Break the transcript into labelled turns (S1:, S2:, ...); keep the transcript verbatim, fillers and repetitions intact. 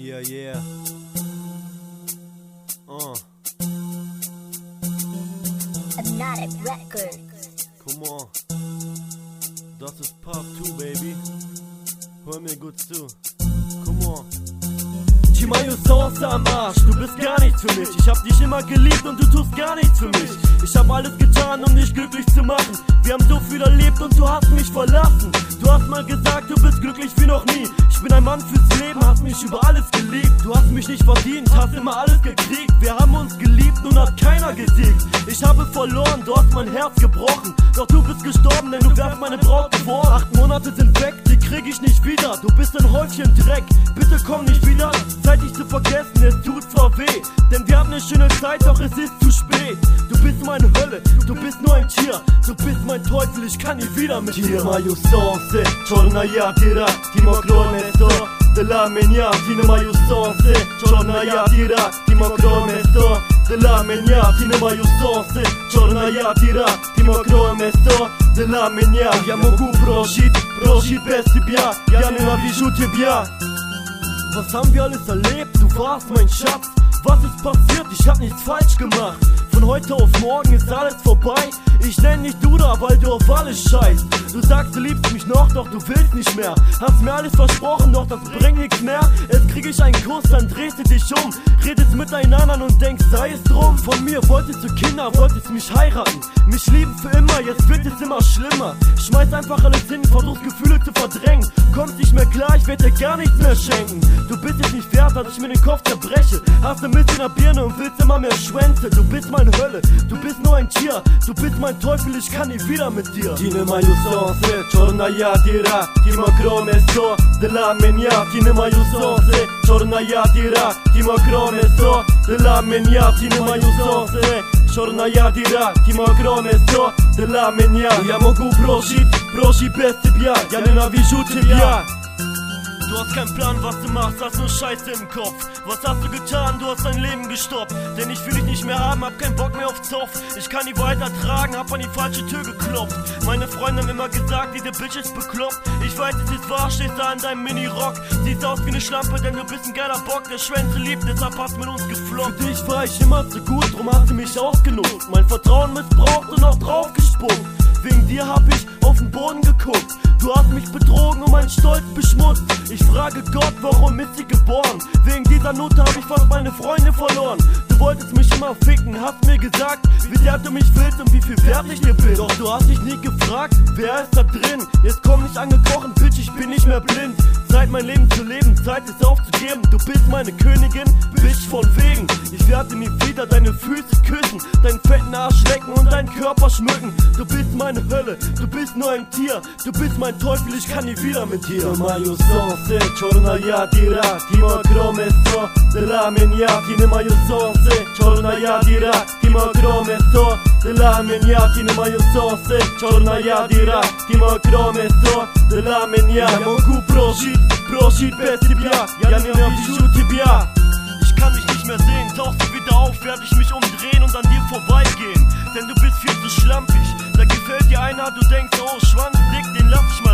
S1: Yeah, yeah. Uh.
S2: Hypnotic Records.
S1: Come on. Das ist Part zwei, Baby. Hör mir gut zu. Come on. Chimayo Sauce am Arsch, du bist gar nichts für mich. Ich hab dich immer geliebt und du tust gar nichts für mich. Ich hab alles getan, um dich glücklich zu machen. Wir haben so viel erlebt und du hast mich verlassen. Du hast mal gesagt, du bist glücklich wie noch nie. Ich bin ein Mann fürs Leben, hast mich über alles geliebt. Du hast mich nicht verdient, hast immer alles gekriegt. Wir haben uns geliebt, nun hat keiner gesiegt. Ich habe verloren, du hast mein Herz gebrochen. Doch du bist gestorben, denn du wärst meine Braut geworden. Acht Monate sind weg, die krieg ich nicht wieder. Du bist ein Häufchen Dreck, bitte komm nicht wieder. Zeit dich zu vergessen, es tut zwar weh, denn wir haben eine schöne Zeit, doch es ist zu spät. Du bist meine Hölle, du bist nur ein Tier. Du bist mein Teufel, ich kann nie wieder mit dir. Chimayo Sauce, Chornaya tira, Timokromestor. De la menia, Tinemayo Sauce, Chornaya tira, Timokromestor. De la menia, Tinemayo Sauce, Chornaya tira, Timokromestor. De la menia, я могу прожить, прожить без тебя. Я ненавижу тебя. Was haben wir alles erlebt? Du warst mein Schatz. Was ist passiert? Ich hab nichts falsch gemacht. Von heute auf morgen ist alles vorbei. Ich nenn dich Duda, weil du auf alles scheißt. Du sagst, du liebst mich noch, doch du willst nicht mehr. Hast mir alles versprochen, doch das bringt nichts mehr. Jetzt krieg ich einen Kuss, dann drehst du dich um. Redest miteinander und denkst, sei es drum. Von mir wolltest du Kinder, wolltest mich heiraten. Mich lieben für immer, jetzt wird es immer schlimmer. Schmeiß einfach alles hin, versuchst Gefühle zu verdrängen. Kommst nicht mehr klar, ich werd dir gar nichts mehr schenken. Du bist es nicht wert, dass ich mir den Kopf zerbreche. Hast ein bisschen der Birne und willst immer mehr Schwänze. Du bist meine Hölle, du bist nur ein Tier. Du bist mein Teufel, ich kann nie wieder mit dir. Tinemayo Sauce, Chornaya tira, Timokromestor. De la menia, Tinemayo Sauce, Chornaya tira, Timokromestor. De la menia, Tinemayo Sauce, Chornaya tira, Timokromestor. De la menia, я могу прожить, прожить без тебя. Я ненавижу тебя. Du hast keinen Plan, was du machst, hast nur Scheiße im Kopf. Was hast du getan? Du hast dein Leben gestoppt. Denn ich will dich nicht mehr haben, hab keinen Bock mehr auf Zoff. Ich kann nie weiter tragen, hab an die falsche Tür geklopft. Meine Freunde haben immer gesagt, diese Bitch ist bekloppt. Ich weiß, es ist wahr, stehst da in deinem Mini-Rock. Siehst aus wie eine Schlampe, denn du bist ein geiler Bock. Der Schwänze liebt, deshalb hast du mit uns gefloppt. Für dich war ich immer zu gut, drum hast du mich ausgenutzt. Mein Vertrauen missbraucht und auch draufgespuckt. Wegen dir hab ich auf den Boden geguckt. Du hast mich betrogen und meinen Stolz beschmutzt. Ich frage Gott, warum ist sie geboren? Wegen dieser Note hab ich fast meine Freunde verloren. Du wolltest mich immer ficken, hast mir gesagt, wie sehr du mich willst und wie viel wert ich dir bin. Doch du hast dich nie gefragt, wer ist da drin? Jetzt komm nicht angekrochen, Bitch, ich bin nicht mehr blind. Zeit mein Leben zu leben, Zeit es aufzugeben. Du bist meine Königin, Bitch von wegen. Ich werde nie wieder deine Füße küssen, deinen fetten Arsch lecken und deinen Körper schmücken. Du bist meine Hölle, du bist nur ein Tier. Du bist mein Teufel, ich kann nie wieder mit dir. Chimayo Sauce, Chornaya tira, Timokromestor. De la menia, Tinemayo Sauce, Chornaya tira, Timokromestor. De la menia, Tinemayo Sauce, Chornaya tira, Timokromestor. De la menia, я могу прожить, прожить без тебя. Я ненавижу тебя. Ich kann dich nicht mehr sehen, tauchst du wieder auf, werde ich mich umdrehen und an dir vorbeigehen. Denn du bist viel zu schlampig, da gefällt dir einer, du denkst, oh, Schwanz dick, den lass ich mal